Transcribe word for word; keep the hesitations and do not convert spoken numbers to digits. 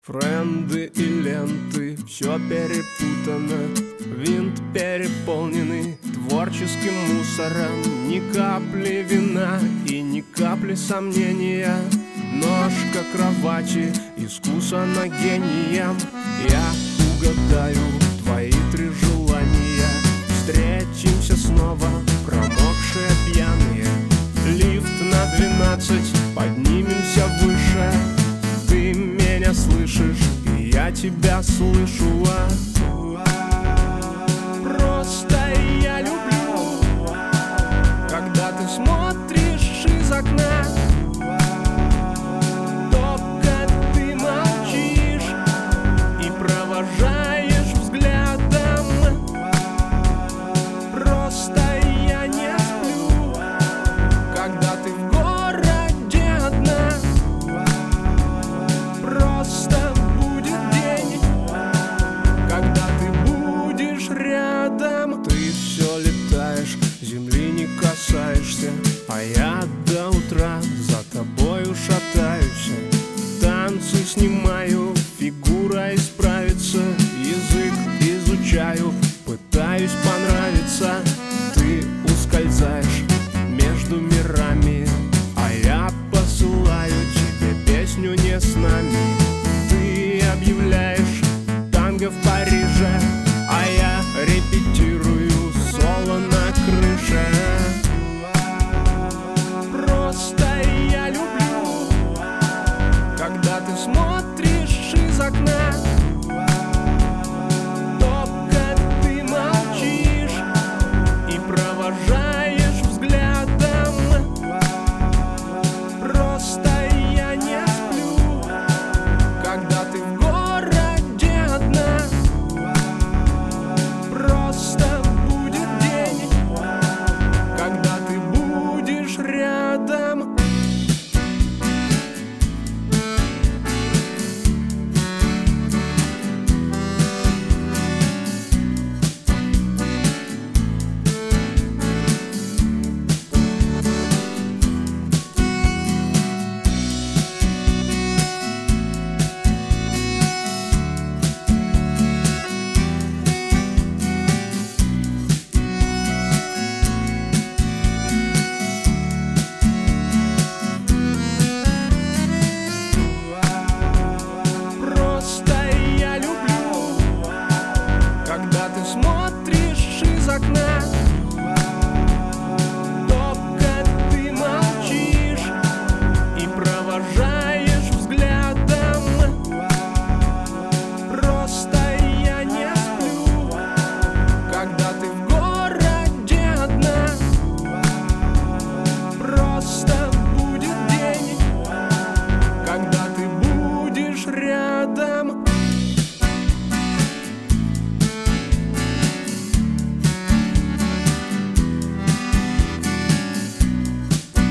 Френды и ленты, все перепутано, винт переполненный творческим мусором. Ни капли вина и ни капли сомнения, ножка кровати искусана гением. Я угадаю твои три желания, встретимся снова, промокшие пьяные. Лифт на двенадцать, поднимемся выше. Ты меня слышишь, и я тебя слышу. Просто я люблю, когда ты смотришь из окна. Только ты молчишь и провожаешь взглядом. Просто я не сплю, когда ты в городе одна. Просто будет день, когда ты будешь рядом. Ты все летаешь, земли не касаешься, а я до утра за тобою шатаюсь. Танцы снимаю, фигура исправится, язык изучаю, пытаюсь понравиться. Ты ускользаешь между мирами, а я посылаю тебе песню не с нами. Ты объявляешь